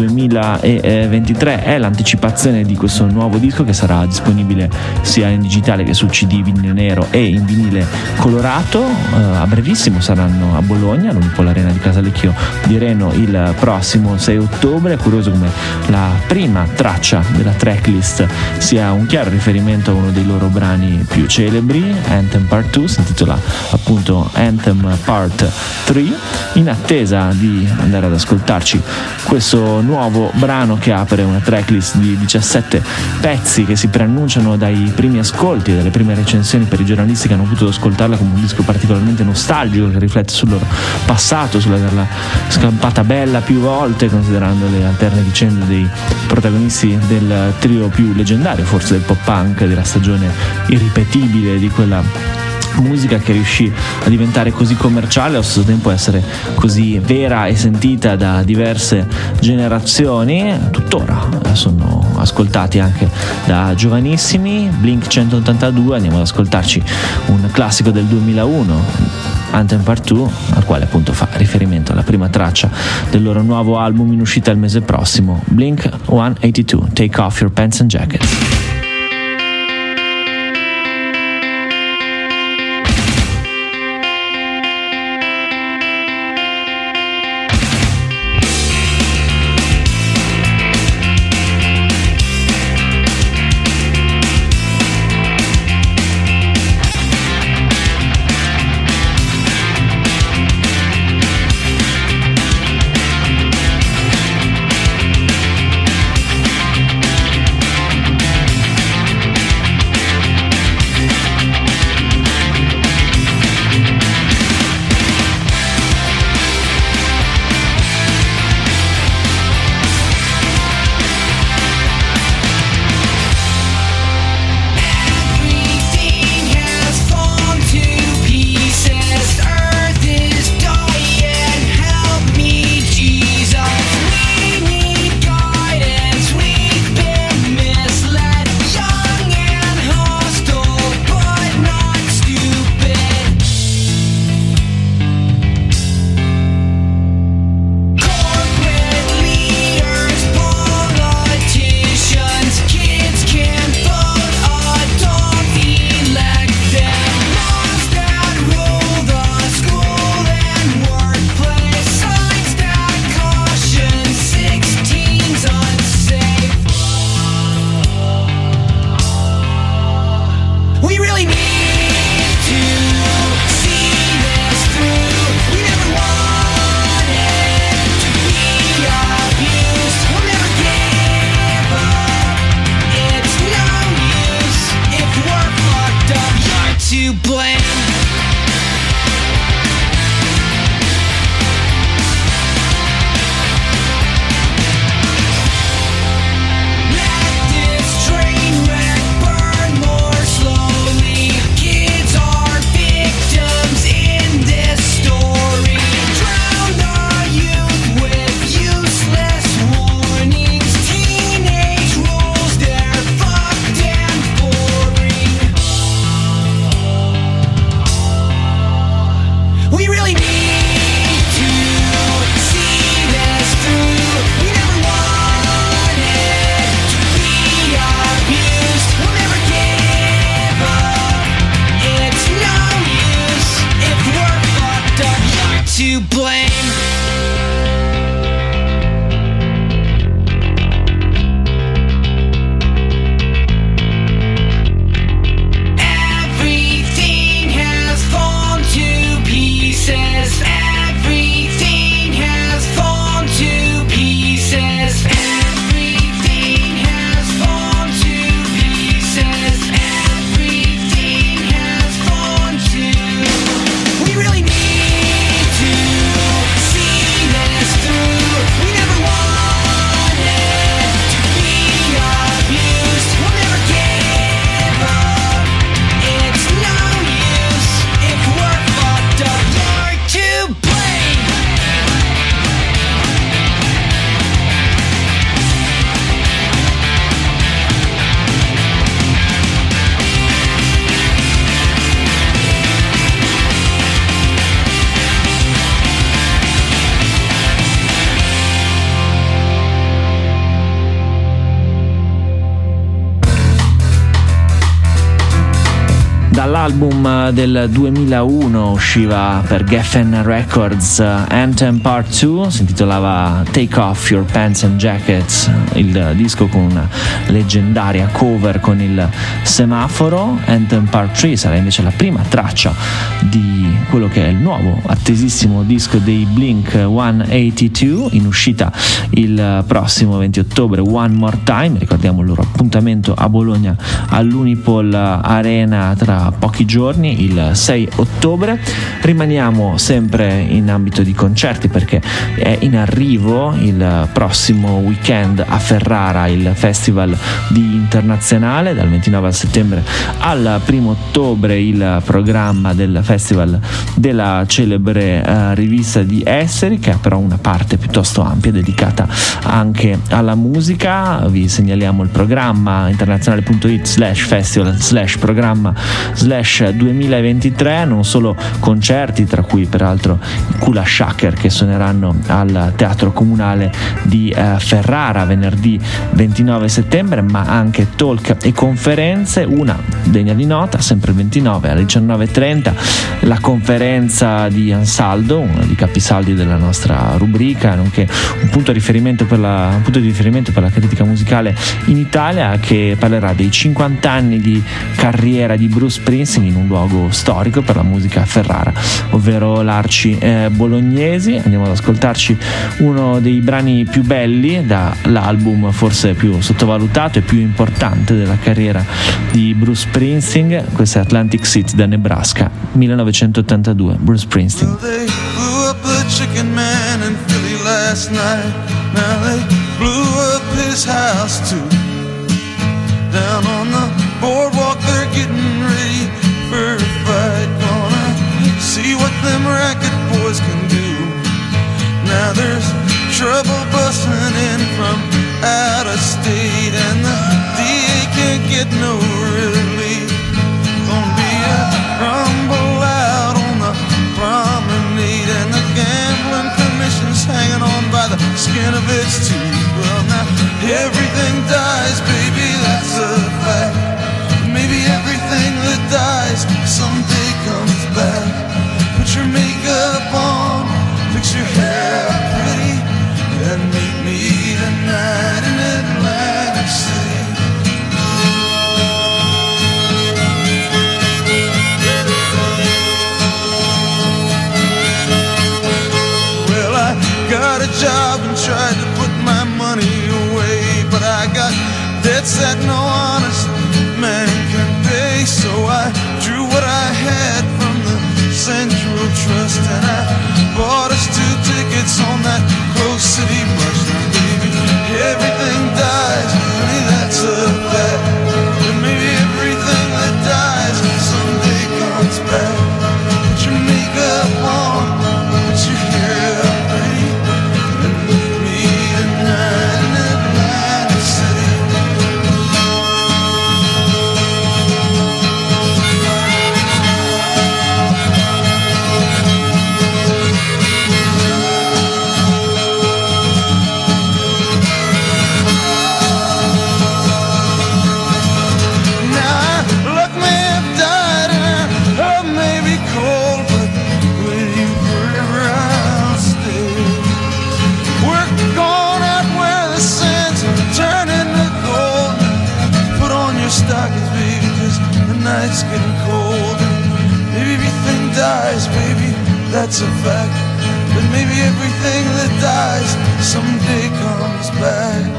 duemilaventitré, è l'anticipazione di questo nuovo disco che sarà disponibile sia in digitale che su C D vinile nero e in vinile colorato. Uh, a brevissimo saranno a Bologna, all'Unipolarena di Casalecchio di Reno, il prossimo sei ottobre. È curioso come la prima traccia della tracklist sia un chiaro riferimento a uno dei loro brani più celebri, Anthem Part due, si intitola appunto Anthem Part tre. In attesa di andare ad ascoltarci questo nuovo brano che apre una tracklist di diciassette pezzi che si preannunciano dai primi ascolti e dalle prime recensioni per i giornalisti che hanno potuto ascoltarla come un disco particolarmente nostalgico che riflette sul loro passato, sull'averla scampata bella più volte, considerando le alterne vicende dei protagonisti del trio più leggendario forse del pop punk, della stagione irripetibile di quella musica che riuscì a diventare così commerciale e allo stesso tempo essere così vera e sentita da diverse generazioni. Tuttora sono ascoltati anche da giovanissimi. Blink centottantadue, andiamo ad ascoltarci un classico del duemilauno, Anthem Part due, al quale appunto fa riferimento alla prima traccia del loro nuovo album in uscita il mese prossimo, Blink centottantadue, Take Off Your Pants and Jackets. Take Dall'album del duemilauno usciva per Geffen Records Anthem Part due, si intitolava Take Off Your Pants and Jackets, il disco con una leggendaria cover con il semaforo. Anthem Part tre sarà invece la prima traccia di quello che è il nuovo attesissimo disco dei Blink centottantadue, in uscita il prossimo venti ottobre, One More Time. Ricordiamo il loro appuntamento a Bologna all'Unipol Arena tra pochi giorni, il sei ottobre. Rimaniamo sempre in ambito di concerti perché è in arrivo il prossimo weekend a Ferrara il Festival di Internazionale, dal ventinove al settembre al primo ottobre il programma del Festival della celebre uh, rivista di Esseri, che ha però una parte piuttosto ampia dedicata anche alla musica. Vi segnaliamo il programma internazionale.it slash festival slash programma slash duemilaventitré, non solo concerti, tra cui peraltro i Kula Shaker che suoneranno al Teatro Comunale di eh, Ferrara venerdì ventinove settembre, ma anche talk e conferenze. Una degna di nota, sempre il ventinove alle diciannove e trenta, la conferenza di Ansaldo, uno dei capisaldi della nostra rubrica, nonché un punto di riferimento per la, un punto di riferimento per la critica musicale in Italia, che parlerà dei cinquanta anni di carriera di Bruce Springsteen in un luogo storico per la musica a Ferrara, ovvero l'Arci eh, Bolognesi. Andiamo ad ascoltarci uno dei brani più belli dall'album forse più sottovalutato e più importante della carriera di Bruce Springsteen. Questo è Atlantic City da Nebraska, millenovecentottantadue, Bruce Springsteen. Well, they blew up the chicken man in Philly last night. Now they blew up his house too. Down on the boardwalk they're getting ready for a fight. Gonna see what them racket boys can do. Now there's trouble busting in from out of state, and the D A can't get no relief. Gonna be a rumble out on the promenade, and the gambling commission's hanging on by the skin of its teeth. Well, now everything dies, baby, that's a fact. Maybe everything that dies someday comes back. Put your makeup on, fix your hair pretty, and meet me tonight in Atlantic City. Well, I got a job and tried to put my money away, but I got debts that no honest man can pay. So I drew what I had from the Central Trust, and I bought us two tickets on that close city bus. Now, baby, everything dies, honey, that's a fact. But maybe everything that dies someday comes back. Put your makeup on, put your hair up pretty, and meet me tonight in Atlantic City. Stockings, baby, 'cause the night's getting cold, and maybe everything dies, baby, that's a fact. But maybe everything that dies someday comes back.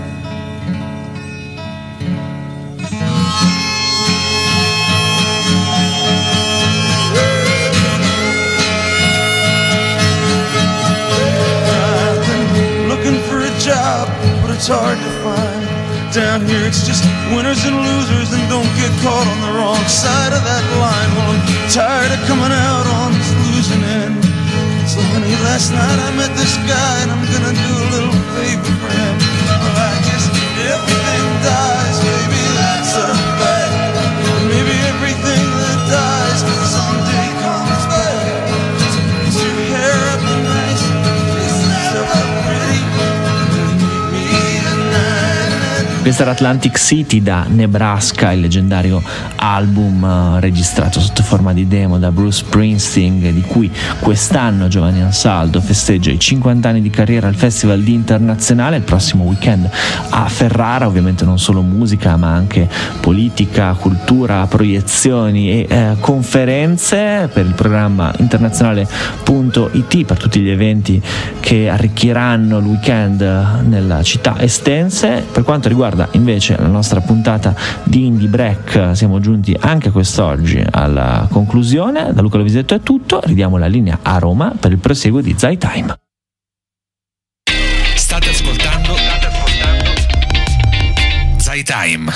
I've been looking for a job, but it's hard to find. Down here it's just winners and losers, and don't get caught on the wrong side of that line. Well, I'm tired of coming out on this losing end. So honey, last night I met this guy, and I'm gonna do a little favor for him. Well, I guess everything dies, baby, that's a fact. Maybe everything that dies someday comes back. Just fix your hair up nice, fix yourself up pretty, and meet me tonight. Questa era Atlantic City da Nebraska, il leggendario album uh, registrato sotto forma di demo da Bruce Springsteen, di cui quest'anno Giovanni Ansaldo festeggia i cinquanta anni di carriera al Festival di Internazionale il prossimo weekend a Ferrara. Ovviamente non solo musica ma anche politica, cultura, proiezioni e eh, conferenze per il programma internazionale punto it, per tutti gli eventi che arricchiranno il weekend nella città estense. Per quanto riguarda invece la nostra puntata di Indie Break, siamo giunti anche quest'oggi alla conclusione. Da Luca Lovisetto è tutto, ridiamo la linea a Roma per il proseguo di Zai Time. State ascoltando, state ascoltando Zai Time.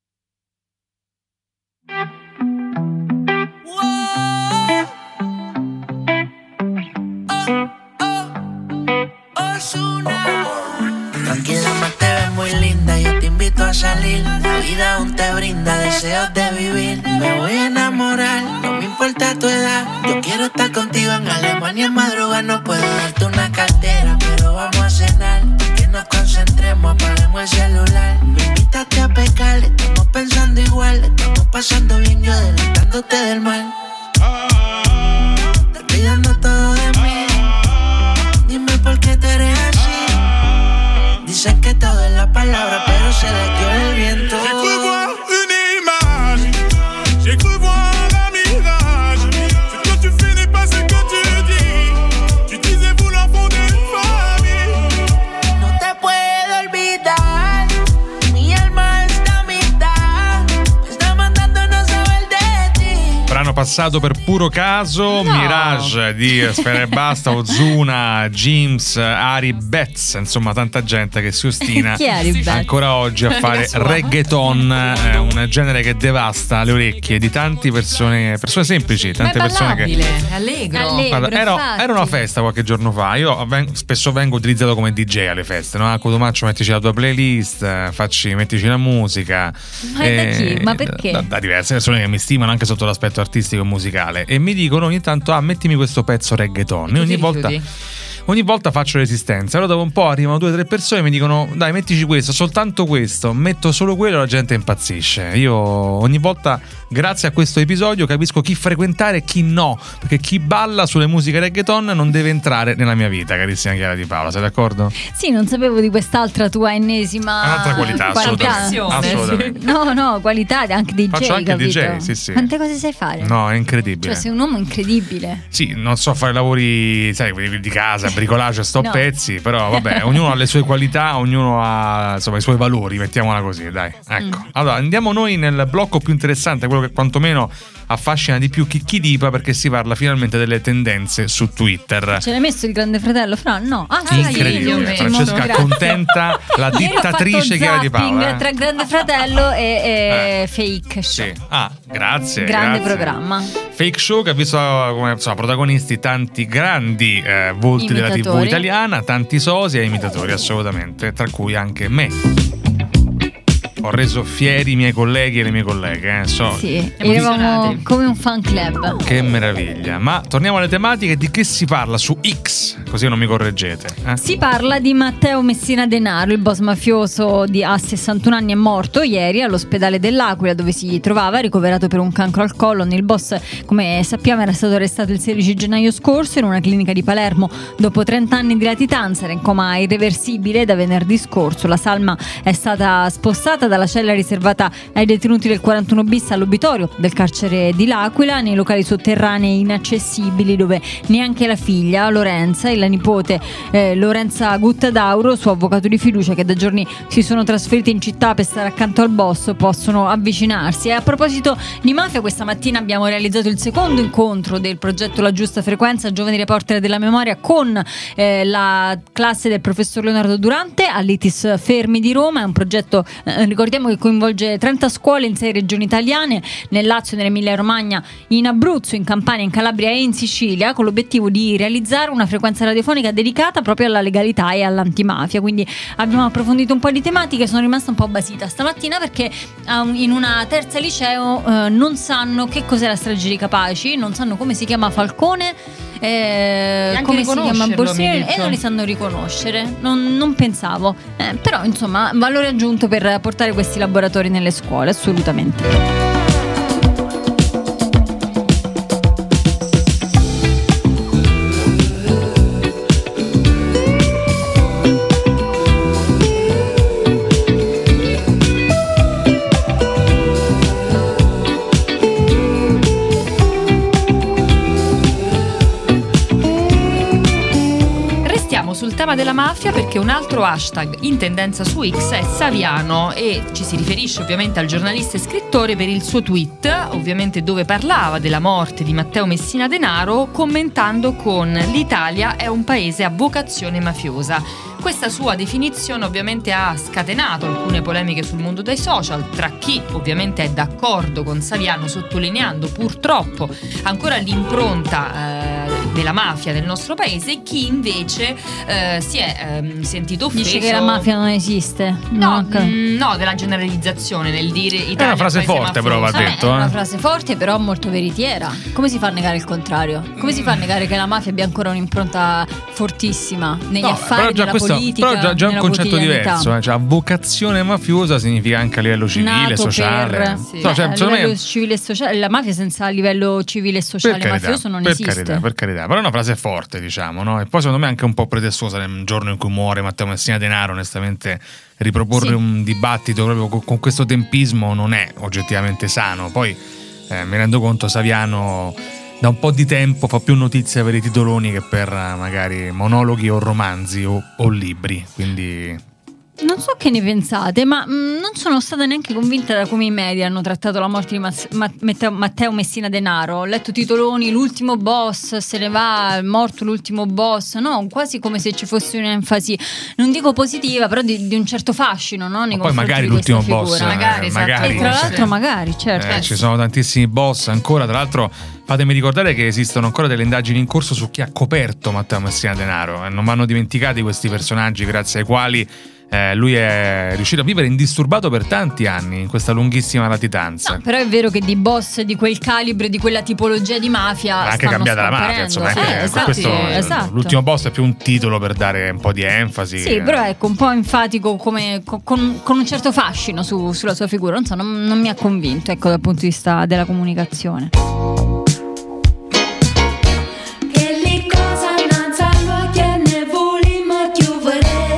Tranquila, más te ves muy linda, yo te invito a salir. La vida aún te brinda deseos de vivir. Me voy a enamorar, no me importa tu edad. Yo quiero estar contigo en Alemania en madrugada. No puedo darte una cartera, pero vamos a cenar. Que nos concentremos, apaguemos el celular. Me invitaste a pecar, estamos pensando igual. Estamos pasando bien, yo adelantándote del mal. Te olvidando todo de mí. Dime por qué te eres así. Dicen que todo es la palabra, pero se le dio el viento. J'ai cru voir une image, j'ai cru voir un mirage. Ce que tu fais n'est pas ce que tu dis. Tu disais vouloir fonder une famille. No te puedo olvidar, mi alma está a mitad. Me está mandando a no saber de ti. Brano passato per puro caso, No. Mirage di Sfera e Basta, Ozuna, James, Ari Betts, insomma tanta gente che si ostina Chi è Ari Betts? ancora oggi a fare reggaeton, eh, un genere che devasta le orecchie di tante persone, persone semplici, Ma è tante persone che... ballabile, è allegro. Allegro. Guarda, era, infatti. era una festa qualche giorno fa. Io ven- spesso vengo utilizzato come D J alle feste, no? Codumaccio, mettici la tua playlist, eh, facci, mettici la musica. Ma da chi? Ma perché? Da, da diverse persone che mi stimano anche sotto l'aspetto artistico e musicale. E mi dicono ogni tanto: ah, mettimi questo pezzo reggaeton. E tu E ogni ti volta. rifiuti? Ogni volta faccio resistenza. Allora dopo un po' arrivano due o tre persone e mi dicono: dai, mettici questo, soltanto questo. Metto solo quello e la gente impazzisce. Io ogni volta, grazie a questo episodio, capisco chi frequentare e chi no. Perché chi balla sulle musiche reggaeton non deve entrare nella mia vita, carissima Chiara Di Paola. Sei d'accordo? Sì, non sapevo di quest'altra tua ennesima Un'altra qualità, assolutamente. assolutamente. No, no, qualità anche D J. Faccio anche capito? D J, sì, sì. Quante cose sai fare? No, è incredibile. Cioè, sei un uomo incredibile. Sì, non so fare lavori, sai, quelli di casa, bricolage, sto No. pezzi, però vabbè, ognuno ha le sue qualità, ognuno ha insomma i suoi valori, mettiamola così, dai. Ecco. Mm. Allora, andiamo noi nel blocco più interessante, quello che quantomeno affascina di più Chicchi Dipa, perché si parla finalmente delle tendenze su Twitter. Ce l'hai messo il Grande Fratello, Fra? No. Ah, sì, Incredibile, io ho Francesca messo. accontenta la Ieri ho dittatrice fatto Chiara Di zapping Paola. eh. tra Grande Fratello e, e Fake Show. Sì. Ah, grazie. Grande grazie. programma. Fake Show che ha visto come insomma, protagonisti tanti grandi eh, volti della tivù Imitatori. italiana, tanti sosia e imitatori, assolutamente, tra cui anche me. Ho reso fieri i miei colleghi e le mie colleghe, eh. so, Sì, Emozionati. eravamo come un fan club. che meraviglia. Ma torniamo alle tematiche. Di che si parla su X? Così non mi correggete. eh. Si parla di Matteo Messina Denaro, il boss mafioso di, a sessantuno anni è morto ieri all'ospedale dell'Aquila dove si trovava ricoverato per un cancro al colon. Il boss, come sappiamo, era stato arrestato il sedici gennaio scorso in una clinica di Palermo dopo trenta anni di latitanza. Era in coma irreversibile da venerdì scorso. La salma è stata spostata dalla cella riservata ai detenuti del quarantuno bis all'obitorio del carcere di L'Aquila, nei locali sotterranei inaccessibili dove neanche la figlia Lorenza e la nipote eh, Lorenza Guttadauro, suo avvocato di fiducia, che da giorni si sono trasferiti in città per stare accanto al boss, possono avvicinarsi. E a proposito di mafia, questa mattina abbiamo realizzato il secondo incontro del progetto La Giusta Frequenza, giovani reporter della memoria, con eh, la classe del professor Leonardo Durante all'I T I S Fermi di Roma. È un progetto, eh, ricordiamo, che coinvolge trenta scuole in sei regioni italiane, nel Lazio, nell'Emilia Romagna, in Abruzzo, in Campania, in Calabria e in Sicilia, con l'obiettivo di realizzare una frequenza radiofonica dedicata proprio alla legalità e all'antimafia. Quindi abbiamo approfondito un po' di tematiche. Sono rimasta un po' basita stamattina perché um, in una terza liceo uh, non sanno che cos'è la strage di Capaci, non sanno come si chiama Falcone eh, anche come si chiama, riconoscerlo, mi borsieri, hai e detto. non li sanno riconoscere. Non, non pensavo, eh, però insomma valore aggiunto per portare questi laboratori nelle scuole, assolutamente. Sul tema della mafia, perché un altro hashtag in tendenza su X è Saviano e ci si riferisce ovviamente al giornalista e scrittore per il suo tweet, ovviamente dove parlava della morte di Matteo Messina Denaro, commentando con l'Italia è un paese a vocazione mafiosa. Questa sua definizione ovviamente ha scatenato alcune polemiche sul mondo dei social, tra chi ovviamente è d'accordo con Saviano sottolineando purtroppo ancora l'impronta eh, della mafia nel nostro paese e chi invece eh, si è eh, sentito offeso. Dice che la mafia non esiste. No, No, mh, no, della generalizzazione nel dire Italia È una frase paese forte, mafioso. però, va Eh, detto. è una eh. frase forte, però molto veritiera. Come si fa a negare il contrario? Come si fa a negare che la mafia abbia ancora un'impronta fortissima negli No, affari però già della questo, politica, però già, già un nella concetto quotidianità? diverso, eh. Cioè, vocazione mafiosa significa anche a livello civile, Nato sociale. per, Sì. No, cioè, a secondo me- livello civile e sociale, la mafia senza livello civile e sociale per carità, mafioso non per esiste. carità, per carità, però è una frase forte, diciamo, no? E poi secondo me anche un po' pretestuosa nel giorno in cui muore Matteo Messina Denaro, onestamente riproporre Sì. un dibattito proprio con, con questo tempismo non è oggettivamente sano. Poi eh, mi rendo conto Saviano da un po' di tempo fa più notizia per i titoloni che per eh, magari monologhi o romanzi o, o libri, quindi Non so che ne pensate, ma mh, non sono stata neanche convinta da come i media hanno trattato la morte di Mas- Ma- Matteo, Matteo Messina Denaro. Ho letto titoloni, l'ultimo boss, se ne va, è morto l'ultimo boss, no? Quasi come se ci fosse un'enfasi, non dico positiva, però di, di un certo fascino, no? Nei Ma poi confronti magari di questa l'ultimo boss, figura. eh, Magari, esatto. magari, E tra sì. l'altro magari, certo. Eh, ci sono tantissimi boss ancora, tra l'altro fatemi ricordare che esistono ancora delle indagini in corso su chi ha coperto Matteo Messina Denaro, eh, non vanno dimenticati questi personaggi grazie ai quali eh, lui è riuscito a vivere indisturbato per tanti anni in questa lunghissima latitanza. No, però è vero che di boss di quel calibro, di quella tipologia di mafia Ma anche stanno cambiata la mafia, scomparendo. insomma, anche Eh, esatto, questo, esatto. l'ultimo boss è più un titolo per dare un po' di enfasi. Sì, però ecco, un po' enfatico, come, con, con- con un certo fascino su- sulla sua figura. Non so, non, non mi ha convinto, ecco, dal punto di vista della comunicazione. Che li cosa non sanno che ne volimo chiudere.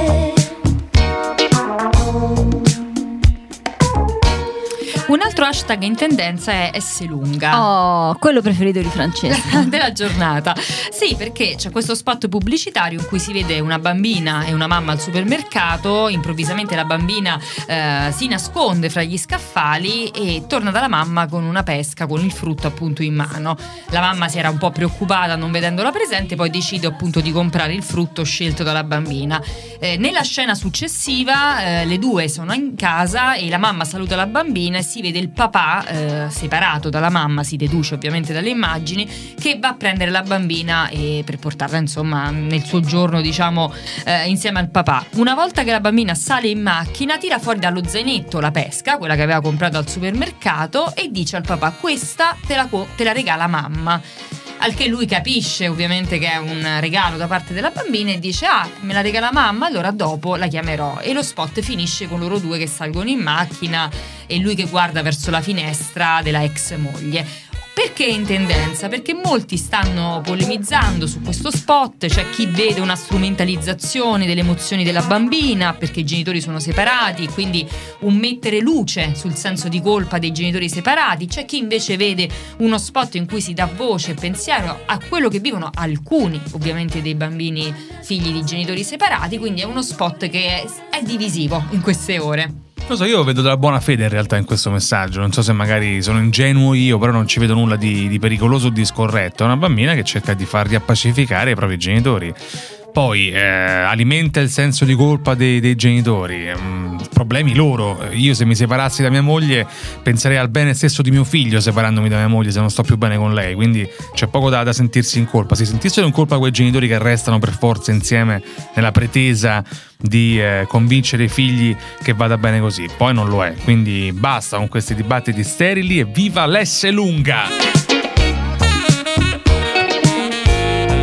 Un altro hashtag in tendenza è Esselunga. Oh, quello preferito di Francesca. Della giornata. Sì, perché c'è questo spot pubblicitario in cui si vede una bambina e una mamma al supermercato. Improvvisamente la bambina eh, si nasconde fra gli scaffali e torna dalla mamma con una pesca, con il frutto appunto in mano. La mamma si era un po' preoccupata non vedendola presente, poi decide appunto di comprare il frutto scelto dalla bambina. Eh, nella scena successiva eh, le due sono in casa e la mamma saluta la bambina e si vede il papà eh, separato dalla mamma, si deduce ovviamente dalle immagini, che va a prendere la bambina e per portarla insomma nel suo giorno diciamo eh, insieme al papà. Una volta che la bambina sale in macchina tira fuori dallo zainetto la pesca, quella che aveva comprato al supermercato, e dice al papà: questa te la, co- te la regala mamma. Al che lui capisce ovviamente che è un regalo da parte della bambina e dice: ah, me la regala mamma, allora dopo la chiamerò. E lo spot finisce con loro due che salgono in macchina e lui che guarda verso la finestra della ex moglie. Perché in tendenza? Perché molti stanno polemizzando su questo spot, c'è chi vede una strumentalizzazione delle emozioni della bambina perché i genitori sono separati, quindi un mettere luce sul senso di colpa dei genitori separati, c'è chi invece vede uno spot in cui si dà voce e pensiero a quello che vivono alcuni ovviamente dei bambini figli di genitori separati, quindi è uno spot che è, è divisivo in queste ore. Non so, io vedo della buona fede in realtà in questo messaggio. Non so se magari sono ingenuo io, però non ci vedo nulla di, di pericoloso o di scorretto. È una bambina che cerca di far riappacificare i propri genitori. Poi eh, alimenta il senso di colpa dei, dei genitori, mm, problemi loro. Io se mi separassi da mia moglie penserei al bene stesso di mio figlio separandomi da mia moglie se non sto più bene con lei, quindi c'è poco da, da sentirsi in colpa. Si sentissero in colpa quei genitori che restano per forza insieme nella pretesa di eh, convincere i figli che vada bene così, poi non lo è, quindi basta con questi dibattiti sterili e viva l'Esselunga!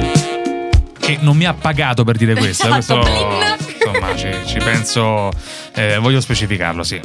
che non mi ha pagato per dire questo. questo insomma, ci, ci penso, eh, voglio specificarlo, sì.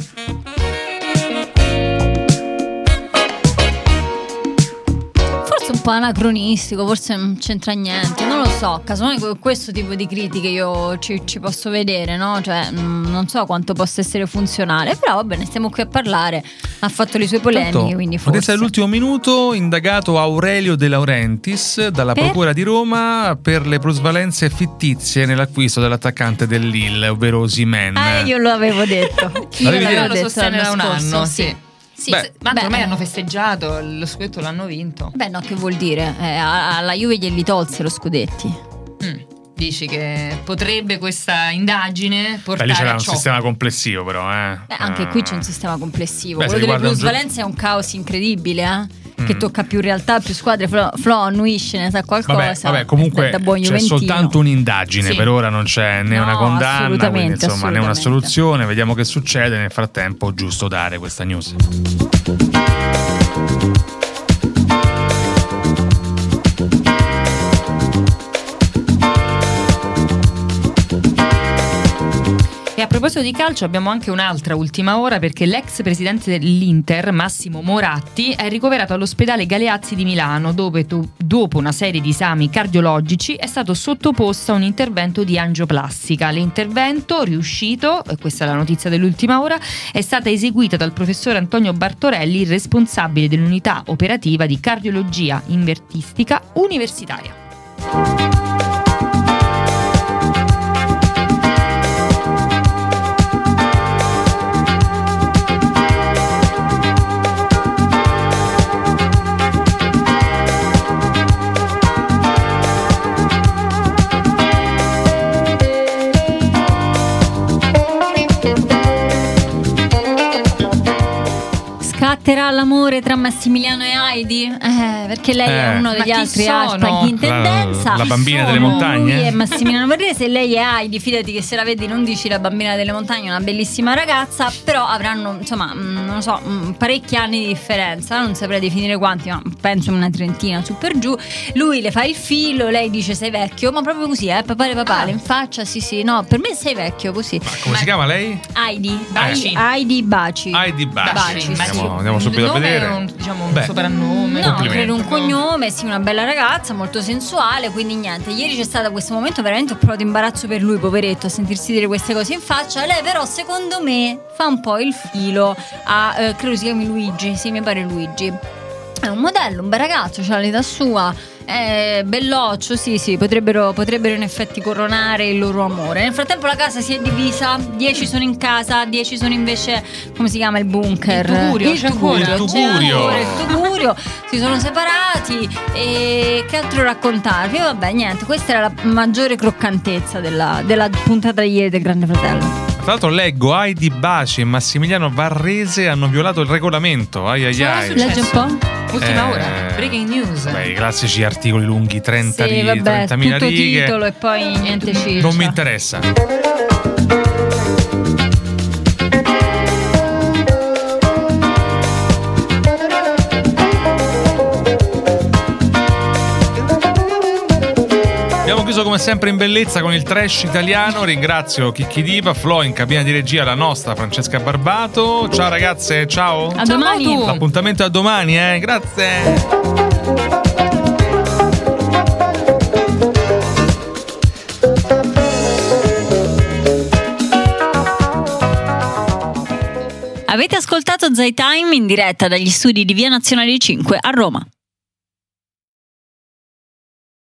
Un po' anacronistico, forse non c'entra niente, non lo so, casomai con questo tipo di critiche io ci, ci posso vedere, no? Cioè mh, non so quanto possa essere funzionale, però va bene, stiamo qui a parlare, ha fatto le sue polemiche. Tanto, quindi forse. Notizia dell'ultimo minuto, indagato Aurelio De Laurentiis dalla per? Procura di Roma per le plusvalenze fittizie nell'acquisto dell'attaccante del Lille, ovvero Osimhen. Ah, io lo avevo detto, io L'avevi l'avevo detto? lo detto sostiene da un scorso, anno, sì. sì. Sì, Beh, se- ma beh, ormai eh. hanno festeggiato, lo scudetto l'hanno vinto. Beh no, che vuol dire? Eh, a- alla Juve glieli tolse lo scudetti. Mm. Dici che potrebbe questa indagine Beh, portare lì c'era a un ciò? sistema complessivo, però. Eh. Beh, anche Ah. qui c'è un sistema complessivo. Beh, se Quello delle riguarda un gio- plusvalenze è un caos incredibile, eh? Che Mm. tocca più realtà, più squadre. Flo, Flo annuisce, ne sa qualcosa. Vabbè, vabbè, comunque da buon c'è juventino. soltanto un'indagine, Sì. per ora non c'è né No, una condanna, quindi assolutamente, insomma né una assolutamente. soluzione, vediamo che succede. Nel frattempo giusto dare questa news. E a proposito di calcio abbiamo anche un'altra ultima ora, perché l'ex presidente dell'Inter, Massimo Moratti, è ricoverato all'ospedale Galeazzi di Milano dove to- dopo una serie di esami cardiologici è stato sottoposto a un intervento di angioplastica. L'intervento riuscito, e questa è la notizia dell'ultima ora, è stata eseguita dal professor Antonio Bartorelli, responsabile dell'unità operativa di cardiologia invertistica universitaria. Scatterà l'amore tra Massimiliano e Heidi? Eh, perché lei Eh. è uno Ma degli chi altri sono? hashtag in tendenza. La- la bambina Sono delle montagne? Lui è Massimiliano Varese, lei è Heidi. Fidati che se la vedi non dici la bambina delle montagne, è una bellissima ragazza. Però avranno, insomma, mh, non lo so, mh, parecchi anni di differenza. Non saprei definire quanti, ma penso una trentina su per giù. Lui le fa il filo, lei dice sei vecchio, ma proprio così, eh, papale papale, in faccia, sì sì, no, per me sei vecchio, così. Ma come si chiama lei? Heidi, Baci. Heidi Baci. Heidi Baci. Baci, sì. Andiamo, andiamo subito Il a nome vedere. è un, diciamo, un Beh, soprannome. No, Complimenti. credo un cognome, sì, una bella ragazza, molto sensuale, quindi niente. Ieri c'è stato questo momento veramente, ho provato imbarazzo per lui, poveretto, a sentirsi dire queste cose in faccia. Lei però, secondo me, fa un po' il filo a, eh, credo si chiami Luigi, sì, mi pare Luigi. È un modello, un bel ragazzo, c'ha l'età sua, è belloccio, sì sì, potrebbero, potrebbero in effetti coronare il loro amore. Nel frattempo la casa si è divisa, dieci sono in casa, dieci sono invece, come si chiama, il bunker? Il tugurio, il c'è tugurio, ancora. Il c'è tugurio. ancora il tugurio, si sono separati e che altro raccontarvi? Vabbè, niente, questa era la maggiore croccantezza della, della puntata di ieri del Grande Fratello. Tra l'altro leggo Heidi Baci e Massimiliano Varese hanno violato il regolamento. Ai ai ai. Leggi un po'? Ultima Eh, ora, breaking news. Beh, i classici articoli lunghi, trenta Sì, righe, vabbè, trentamila tutto righe. titolo e poi niente ciccia. Non mi interessa. Abbiamo chiuso come sempre in bellezza con il trash italiano. Ringrazio Chicchi Diva, Flo in cabina di regia, la nostra Francesca Barbato. Ciao ragazze, ciao. A domani. tu. L'appuntamento è a domani, eh. Grazie. Avete ascoltato Zai Time in diretta dagli studi di Via Nazionale cinque a Roma.